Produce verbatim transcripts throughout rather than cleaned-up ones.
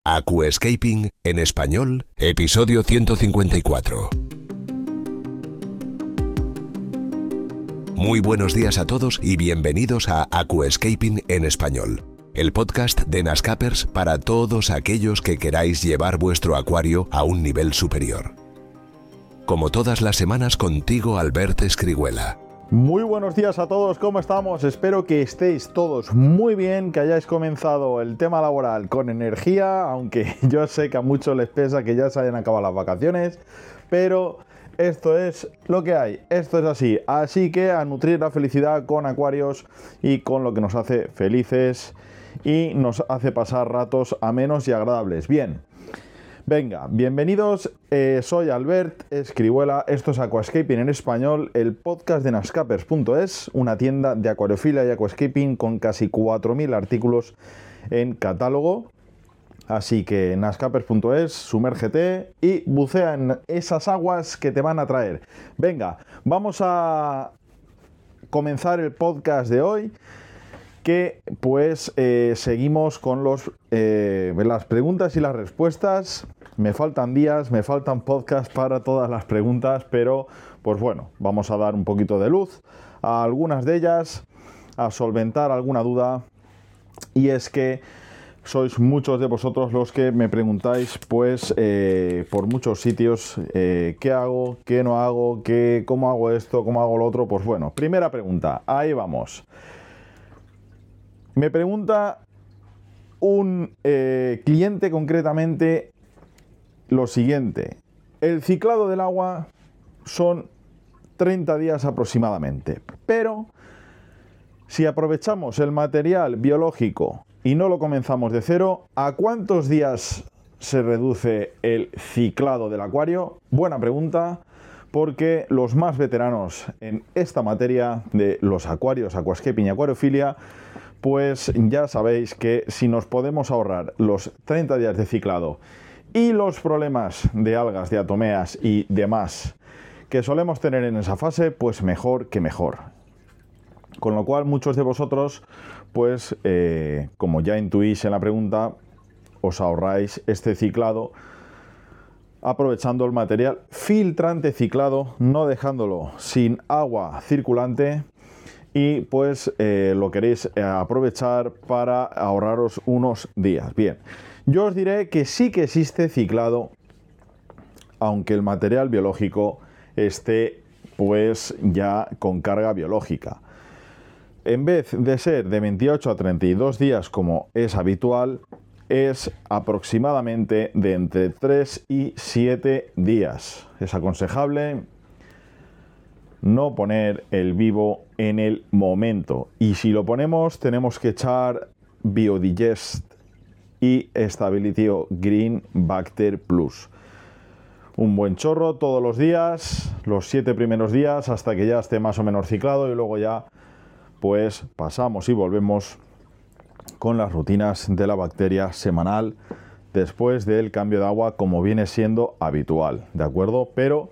Aquascaping en español, episodio ciento cincuenta y cuatro. Muy buenos días a todos y bienvenidos a Aquascaping en español, el podcast de Nascapers para todos aquellos que queráis llevar vuestro acuario a un nivel superior. Como todas las semanas contigo, Albert Escrihuela. Muy buenos días a todos, ¿cómo estamos? Espero que estéis todos muy bien, que hayáis comenzado el tema laboral con energía, aunque yo sé que a muchos les pesa que ya se hayan acabado las vacaciones, pero esto es lo que hay, esto es así. Así que a nutrir la felicidad con acuarios y con lo que nos hace felices y nos hace pasar ratos amenos y agradables. Bien. Venga, bienvenidos, eh, soy Albert Escrihuela, esto es Aquascaping en español, el podcast de Nascapers punto es, una tienda de acuariofilia y aquascaping con casi cuatro mil artículos en catálogo. Así que Nascapers punto es, sumérgete y bucea en esas aguas que te van a traer. Venga, vamos a comenzar el podcast de hoy. Que pues eh, seguimos con los, eh, las preguntas y las respuestas. Me faltan días, me faltan podcasts para todas las preguntas, pero pues bueno, vamos a dar un poquito de luz a algunas de ellas, a solventar alguna duda. Y es que sois muchos de vosotros los que me preguntáis pues eh, por muchos sitios eh, qué hago, qué no hago, qué, cómo hago esto, cómo hago lo otro. Pues bueno, primera pregunta, ahí vamos. Me pregunta un eh, cliente concretamente lo siguiente. El ciclado del agua son treinta días aproximadamente, pero si aprovechamos el material biológico y no lo comenzamos de cero, ¿a cuántos días se reduce el ciclado del acuario? Buena pregunta, porque los más veteranos en esta materia de los acuarios, aquascaping y acuariofilia, pues ya sabéis que si nos podemos ahorrar los treinta días de ciclado y los problemas de algas, de atomeas y demás que solemos tener en esa fase, pues mejor que mejor. Con lo cual muchos de vosotros, pues eh, como ya intuís en la pregunta, os ahorráis este ciclado aprovechando el material filtrante ciclado, no dejándolo sin agua circulante. Y pues eh, lo queréis eh, aprovechar para ahorraros unos días. Bien, yo os diré que sí que existe ciclado, aunque el material biológico esté pues ya con carga biológica. En vez de ser de veintiocho a treinta y dos días como es habitual, es aproximadamente de entre tres y siete días. Es aconsejable no poner el vivo en el momento. Y si lo ponemos, tenemos que echar Biodigest y Stability Green Bacter Plus. Un buen chorro todos los días, los siete primeros días, hasta que ya esté más o menos ciclado, y luego ya pues pasamos y volvemos con las rutinas de la bacteria semanal después del cambio de agua, como viene siendo habitual, ¿de acuerdo? Pero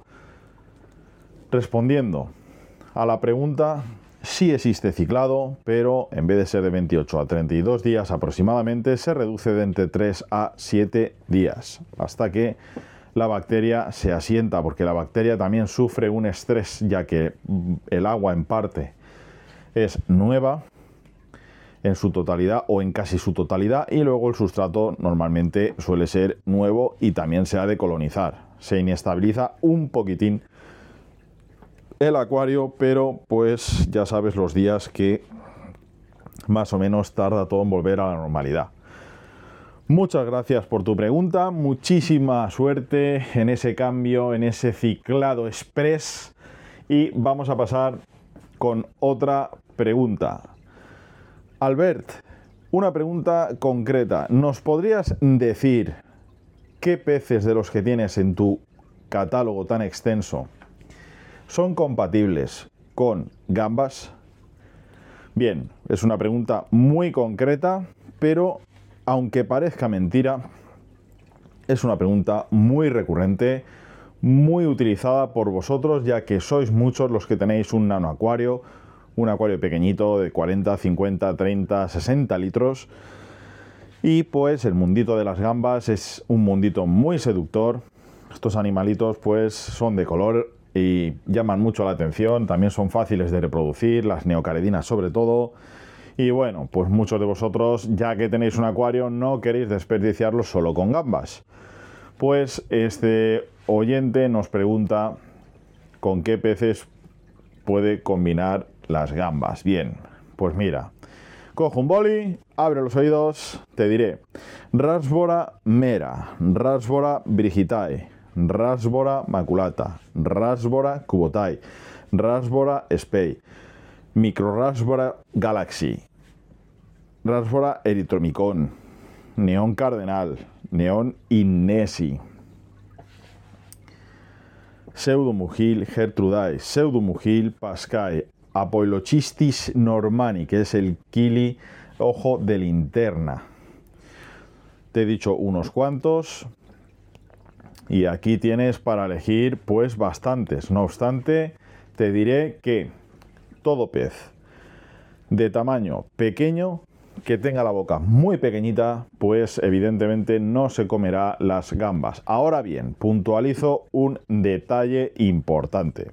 respondiendo a la pregunta, sí existe ciclado, pero en vez de ser de veintiocho a treinta y dos días aproximadamente, se reduce de entre tres a siete días, hasta que la bacteria se asienta, porque la bacteria también sufre un estrés, ya que el agua en parte es nueva en su totalidad o en casi su totalidad, y luego el sustrato normalmente suele ser nuevo y también se ha de colonizar. Se inestabiliza un poquitín el acuario, pero pues ya sabes los días que más o menos tarda todo en volver a la normalidad. Muchas gracias por tu pregunta, muchísima suerte en ese cambio, en ese ciclado express, y vamos a pasar con otra pregunta. Albert, una pregunta concreta. ¿Nos podrías decir qué peces de los que tienes en tu catálogo tan extenso son compatibles con gambas? Bien, es una pregunta muy concreta, pero aunque parezca mentira, es una pregunta muy recurrente, muy utilizada por vosotros, ya que sois muchos los que tenéis un nano acuario, un acuario pequeñito de cuarenta, cincuenta, treinta, sesenta litros, Y pues el mundito de las gambas es un mundito muy seductor. Estos animalitos pues son de color y llaman mucho la atención, también son fáciles de reproducir, las neocaredinas sobre todo. Y bueno, pues muchos de vosotros, ya que tenéis un acuario, no queréis desperdiciarlo solo con gambas. Pues este oyente nos pregunta con qué peces puede combinar las gambas. Bien, pues mira, cojo un boli, abre los oídos, te diré Rasbora mera, Rasbora brigitae, Rasbora maculata, Rasbora cubotae, Rasbora spei, Microrasbora galaxy, Rasbora eritromicón, Neón cardenal, Neón innesi, Pseudomugil gertrudae, Pseudomugil pascae, Apoilochistis normani, que es el kili ojo de linterna. Te he dicho unos cuantos y aquí tienes para elegir pues bastantes. No obstante, te diré que todo pez de tamaño pequeño, que tenga la boca muy pequeñita, pues evidentemente no se comerá las gambas. Ahora bien, puntualizo un detalle importante.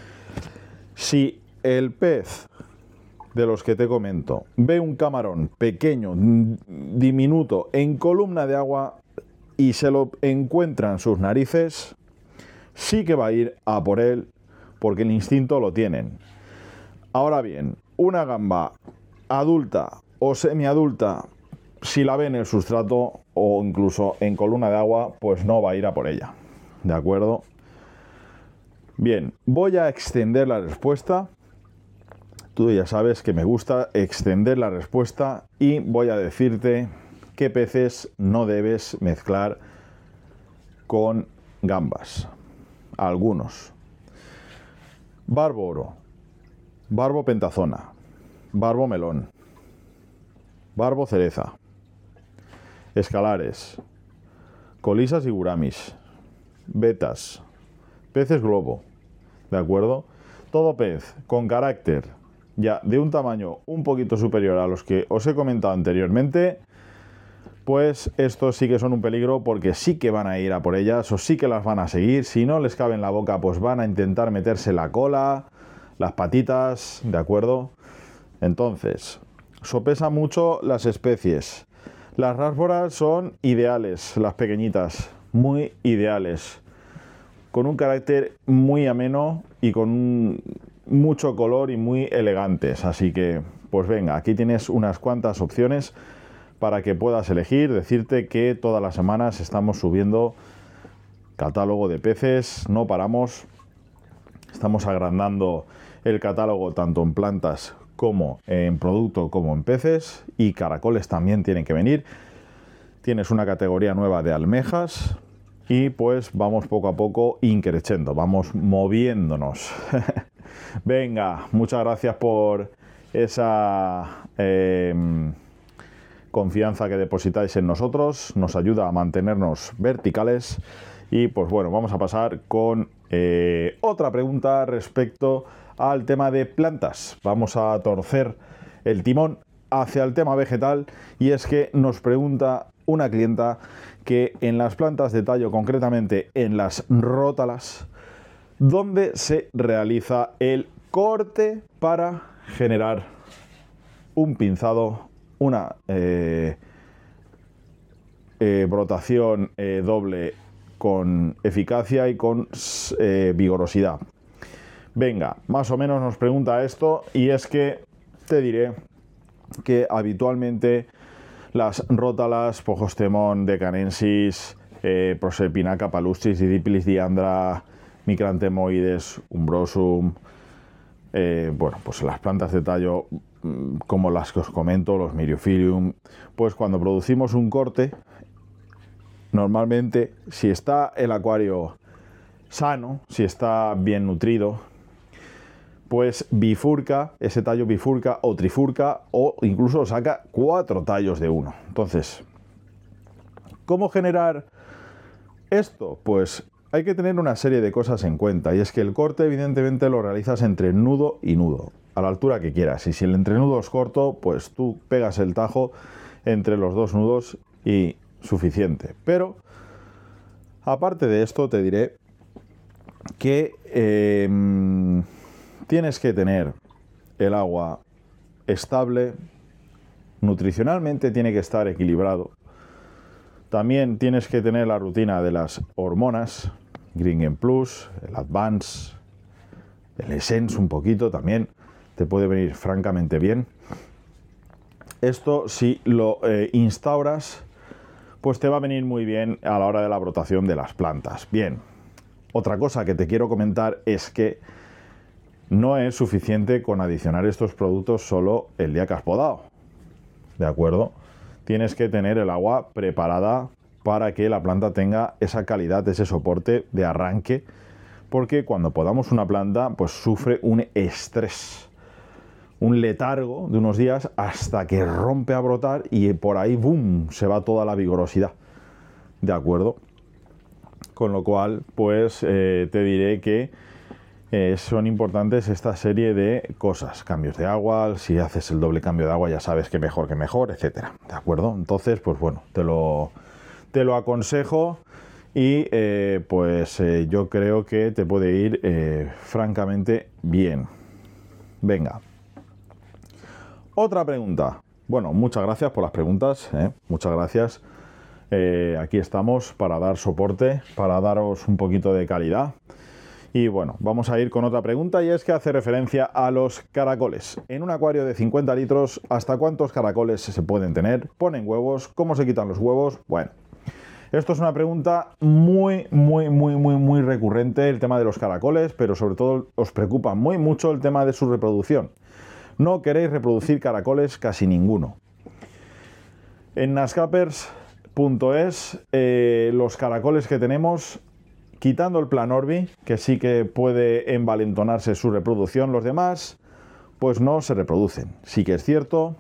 Si el pez de los que te comento ve un camarón pequeño, diminuto, en columna de agua y se lo encuentra en sus narices, sí que va a ir a por él porque el instinto lo tienen. Ahora bien, una gamba adulta o semiadulta, si la ve en el sustrato o incluso en columna de agua, pues no va a ir a por ella. ¿De acuerdo? Bien, voy a extender la respuesta. Tú ya sabes que me gusta extender la respuesta y voy a decirte qué peces no debes mezclar con gambas. Algunos. Barbo oro, barbo pentazona, barbo melón, barbo cereza, escalares, colisas y guramis, vetas, peces globo, ¿de acuerdo? Todo pez con carácter ya de un tamaño un poquito superior a los que os he comentado anteriormente, pues estos sí que son un peligro porque sí que van a ir a por ellas o sí que las van a seguir. Si no les cabe en la boca, pues van a intentar meterse la cola, las patitas, ¿de acuerdo? Entonces, sopesa mucho las especies. Las rásboras son ideales, las pequeñitas, muy ideales, con un carácter muy ameno y con un, mucho color y muy elegantes. Así que, pues venga, aquí tienes unas cuantas opciones para que puedas elegir. Decirte que todas las semanas estamos subiendo catálogo de peces, no paramos, estamos agrandando el catálogo tanto en plantas como en producto como en peces, y caracoles también tienen que venir. Tienes una categoría nueva de almejas y pues vamos poco a poco increciendo, vamos moviéndonos. Venga, muchas gracias por esa eh, confianza que depositáis en nosotros, nos ayuda a mantenernos verticales. Y pues bueno, vamos a pasar con eh, otra pregunta respecto al tema de plantas. Vamos a torcer el timón hacia el tema vegetal, y es que nos pregunta una clienta que en las plantas de tallo, concretamente en las rótalas, ¿dónde se realiza el corte para generar un pinzado, una eh, eh, brotación eh, doble con eficacia y con eh, vigorosidad? Venga, más o menos nos pregunta esto, y es que te diré que habitualmente las rótalas, Pojostemon decanensis, eh, Proserpinaca palustris, Didipilis diandra, Micrantemoides umbrosum, eh, bueno, pues las plantas de tallo como las que os comento, los Myriophyllum, pues cuando producimos un corte, normalmente si está el acuario sano, si está bien nutrido, pues bifurca, ese tallo bifurca o trifurca, o incluso saca cuatro tallos de uno. Entonces, ¿cómo generar esto? Pues hay que tener una serie de cosas en cuenta, y es que el corte evidentemente lo realizas entre nudo y nudo, a la altura que quieras, y si el entrenudo es corto, pues tú pegas el tajo entre los dos nudos y suficiente. Pero aparte de esto te diré que eh, tienes que tener el agua estable, nutricionalmente tiene que estar equilibrado. También tienes que tener la rutina de las hormonas, Green Game Plus, el Advance, el Essence un poquito también, te puede venir francamente bien. Esto si lo eh, instauras, pues te va a venir muy bien a la hora de la brotación de las plantas. Bien, otra cosa que te quiero comentar es que no es suficiente con adicionar estos productos solo el día que has podado, ¿de acuerdo? Tienes que tener el agua preparada para que la planta tenga esa calidad, ese soporte de arranque, porque cuando podamos una planta, pues sufre un estrés, un letargo de unos días hasta que rompe a brotar y por ahí, ¡boom!, se va toda la vigorosidad, ¿de acuerdo? Con lo cual, pues eh, te diré que eh, son importantes esta serie de cosas, cambios de agua, si haces el doble cambio de agua ya sabes que mejor que mejor, etcétera, ¿de acuerdo? Entonces, pues bueno, te lo, te lo aconsejo y eh, pues eh, yo creo que te puede ir eh, francamente bien. Venga. Otra pregunta. Bueno, muchas gracias por las preguntas, ¿eh? Muchas gracias. Eh, aquí estamos para dar soporte, para daros un poquito de calidad. Y bueno, vamos a ir con otra pregunta y es que hace referencia a los caracoles. En un acuario de cincuenta litros, ¿hasta cuántos caracoles se pueden tener? ¿Ponen huevos? ¿Cómo se quitan los huevos? Bueno, esto es una pregunta muy, muy, muy, muy, muy recurrente, el tema de los caracoles, pero sobre todo os preocupa muy mucho el tema de su reproducción. No queréis reproducir caracoles casi ninguno. En nascapers punto es eh, los caracoles que tenemos, quitando el Planorbi, que sí que puede envalentonarse su reproducción, los demás pues no se reproducen. Sí que es cierto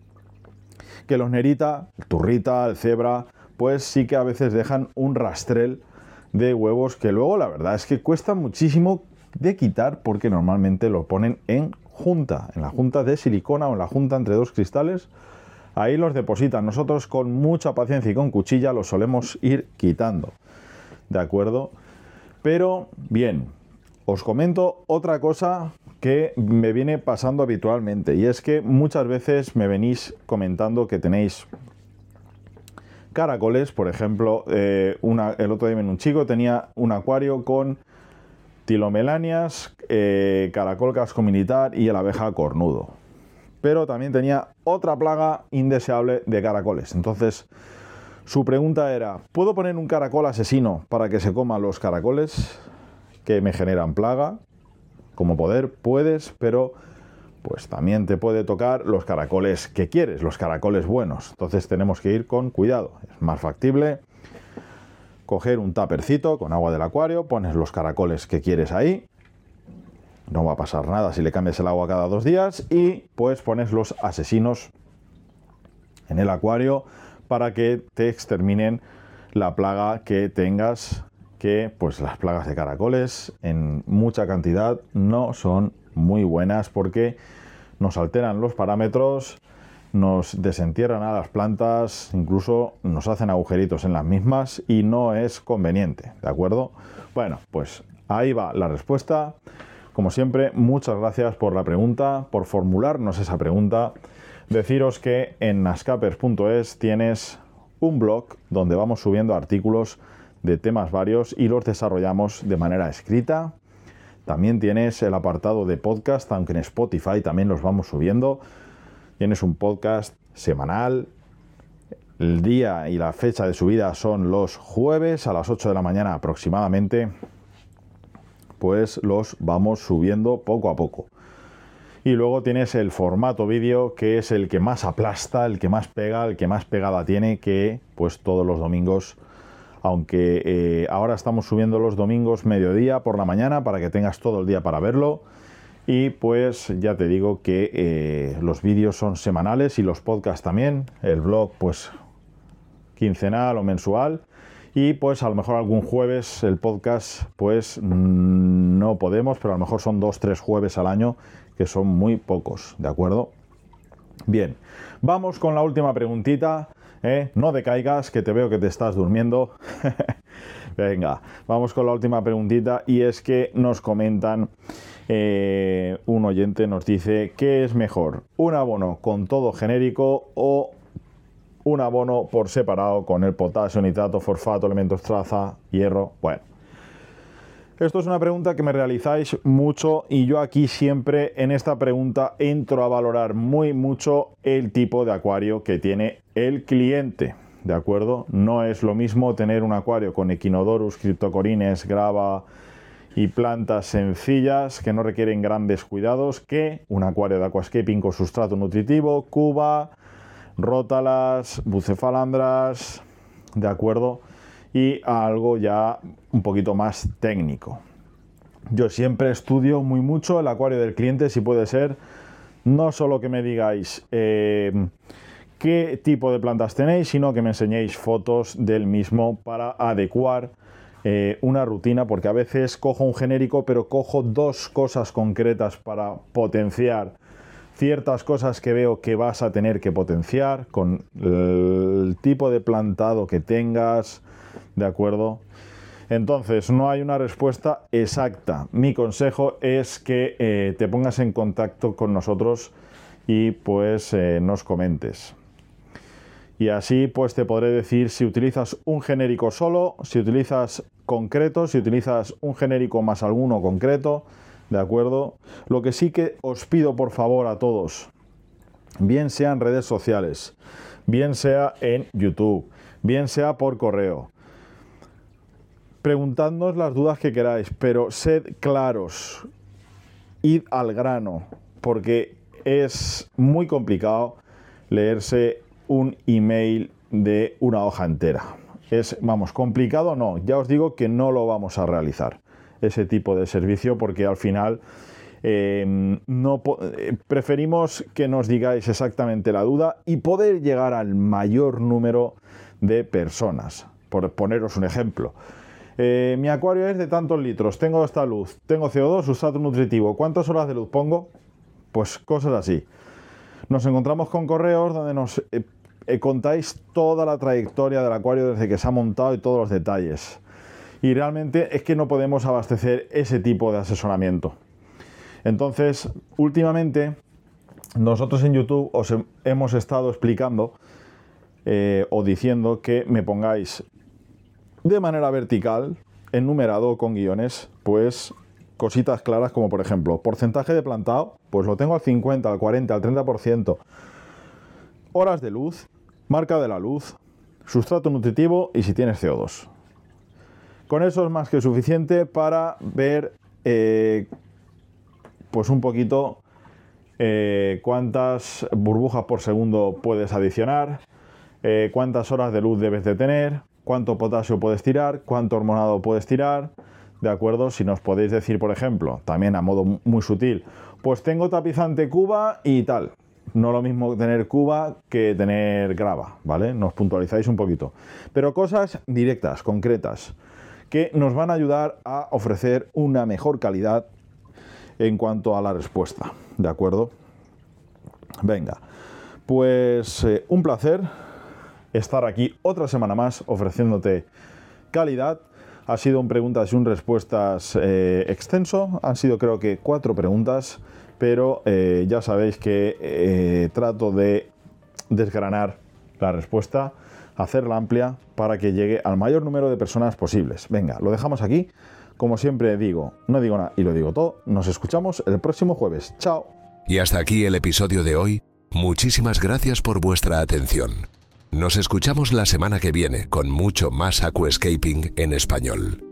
que los nerita, el turrita, el cebra, pues sí que a veces dejan un rastrel de huevos que luego la verdad es que cuesta muchísimo de quitar porque normalmente lo ponen en junta, en la junta de silicona o en la junta entre dos cristales. Ahí los depositan. Nosotros con mucha paciencia y con cuchilla los solemos ir quitando, ¿de acuerdo? Pero bien, os comento otra cosa que me viene pasando habitualmente y es que muchas veces me venís comentando que tenéis caracoles, por ejemplo, eh, una, el otro día en un chico tenía un acuario con tilomelanias, eh, caracol casco militar y el abeja cornudo. Pero también tenía otra plaga indeseable de caracoles. Entonces, su pregunta era, ¿puedo poner un caracol asesino para que se coman los caracoles que me generan plaga? Como poder, puedes, pero pues también te puede tocar los caracoles que quieres, los caracoles buenos. Entonces tenemos que ir con cuidado. Es más factible coger un tapercito con agua del acuario, pones los caracoles que quieres ahí. No va a pasar nada si le cambias el agua cada dos días y pues pones los asesinos en el acuario para que te exterminen la plaga que tengas, que pues las plagas de caracoles en mucha cantidad no son muy buenas porque nos alteran los parámetros, nos desentierran a las plantas, incluso nos hacen agujeritos en las mismas y no es conveniente, ¿de acuerdo? Bueno, pues ahí va la respuesta. Como siempre, muchas gracias por la pregunta, por formularnos esa pregunta. Deciros que en nascapers punto es tienes un blog donde vamos subiendo artículos de temas varios y los desarrollamos de manera escrita. También tienes el apartado de podcast, aunque en Spotify también los vamos subiendo. Tienes un podcast semanal. El día y la fecha de subida son los jueves a las ocho de la mañana aproximadamente. Pues los vamos subiendo poco a poco. Y luego tienes el formato vídeo, que es el que más aplasta, el que más pega, el que más pegada tiene, que pues todos los domingos, aunque eh, ahora estamos subiendo los domingos mediodía por la mañana para que tengas todo el día para verlo. Y pues ya te digo que eh, los vídeos son semanales y los podcasts también, el blog pues quincenal o mensual. Y pues a lo mejor algún jueves el podcast pues no podemos, pero a lo mejor son dos, tres jueves al año, que son muy pocos, ¿de acuerdo? Bien, vamos con la última preguntita. ¿eh? No decaigas, que te veo que te estás durmiendo. Venga, vamos con la última preguntita, y es que nos comentan, eh, un oyente nos dice, ¿qué es mejor? ¿Un abono con todo genérico o un abono por separado con el potasio, nitrato, fosfato, elementos traza, hierro? Bueno, esto es una pregunta que me realizáis mucho, y yo aquí siempre en esta pregunta entro a valorar muy mucho el tipo de acuario que tiene el cliente. ¿De acuerdo? No es lo mismo tener un acuario con Echinodorus, Cryptocorynes, grava y plantas sencillas que no requieren grandes cuidados que un acuario de aquascaping con sustrato nutritivo, cuba, rótalas, bucefalandras, ¿de acuerdo? Y algo ya un poquito más técnico. Yo siempre estudio muy mucho el acuario del cliente, si puede ser, no solo que me digáis eh, qué tipo de plantas tenéis, sino que me enseñéis fotos del mismo para adecuar eh, una rutina, porque a veces cojo un genérico, pero cojo dos cosas concretas para potenciar ciertas cosas que veo que vas a tener que potenciar con el tipo de plantado que tengas, ¿de acuerdo? Entonces, no hay una respuesta exacta. Mi consejo es que eh, te pongas en contacto con nosotros y pues eh, nos comentes. Y así pues te podré decir si utilizas un genérico solo, si utilizas concreto, si utilizas un genérico más alguno concreto, ¿de acuerdo? Lo que sí que os pido por favor a todos, bien sea en redes sociales, bien sea en YouTube, bien sea por correo, preguntadnos las dudas que queráis, pero sed claros, id al grano, porque es muy complicado leerse un email de una hoja entera. Es, vamos, complicado no, ya os digo que no lo vamos a realizar, ese tipo de servicio, porque al final eh, no eh, preferimos que nos digáis exactamente la duda y poder llegar al mayor número de personas. Por poneros un ejemplo, eh, mi acuario es de tantos litros, tengo esta luz, tengo C O dos, sustrato nutritivo, ¿cuántas horas de luz pongo? Pues cosas así. Nos encontramos con correos donde nos eh, eh, contáis toda la trayectoria del acuario desde que se ha montado y todos los detalles. Y realmente es que no podemos abastecer ese tipo de asesoramiento. Entonces, últimamente, nosotros en YouTube os he, hemos estado explicando eh, o diciendo que me pongáis de manera vertical, enumerado con guiones, pues cositas claras como por ejemplo, porcentaje de plantado, pues lo tengo al cincuenta, al cuarenta, al treinta por ciento. Horas de luz, marca de la luz, sustrato nutritivo y si tienes C O dos. Con eso es más que suficiente para ver eh, pues un poquito eh, cuántas burbujas por segundo puedes adicionar, eh, cuántas horas de luz debes de tener, cuánto potasio puedes tirar, cuánto hormonado puedes tirar. ¿De acuerdo? Si nos podéis decir, por ejemplo, también a modo muy sutil, pues tengo tapizante cuba y tal. No lo mismo tener cuba que tener grava, ¿vale? Nos puntualizáis un poquito. Pero cosas directas, concretas, que nos van a ayudar a ofrecer una mejor calidad en cuanto a la respuesta, ¿de acuerdo? Venga, pues eh, un placer estar aquí otra semana más ofreciéndote calidad. Ha sido un preguntas y un respuestas eh, extenso, han sido creo que cuatro preguntas, pero eh, ya sabéis que eh, trato de desgranar la respuesta, hacerla amplia para que llegue al mayor número de personas posibles. Venga, lo dejamos aquí. Como siempre digo, no digo nada y lo digo todo. Nos escuchamos el próximo jueves. ¡Chao! Y hasta aquí el episodio de hoy. Muchísimas gracias por vuestra atención. Nos escuchamos la semana que viene con mucho más aquascaping en español.